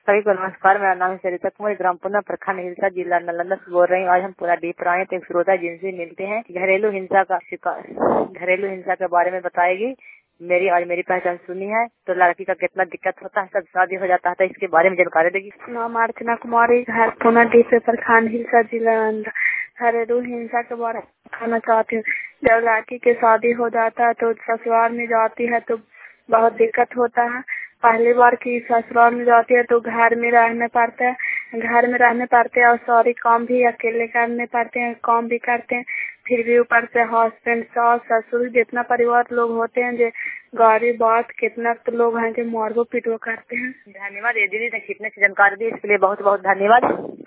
सभी को नमस्कार। मेरा नाम है सरिता कुमारी, ग्राम पुना, प्रखंड हिलसा, जिला नालंदा से बोल रही हूँ। आज हम पूरा डीप पर आए तो एक श्रोता जिनसे मिलते हैं। घरेलू हिंसा के बारे में बताएगी। मेरी पहचान सुनी है तो लड़की का कितना दिक्कत होता है, सब शादी हो जाता है, तो इसके बारे में जानकारी देगी। नाम अर्चना कुमारी, घर पुना डीपे, प्रखंड हिलसा, जिला नालंदा। घरेलू हिंसा के बारे में बताना चाहती हूँ। जब लड़की की शादी हो जाता है तो ससुराल में जाती है तो बहुत दिक्कत होता है। पहली बार की ससुराल में जाती है तो घर में रहने पड़ता है और सारे काम भी अकेले करने पड़ते हैं, काम भी करते हैं। फिर भी ऊपर से हस्बैंड, सास, ससुर, जितना परिवार लोग होते हैं जो गाड़ी बात कितना तो लोग हैं जो मारगो पीटो करते हैं। धन्यवाद ये दीदी ने कितने की जानकारी दी, इसके लिए बहुत बहुत धन्यवाद।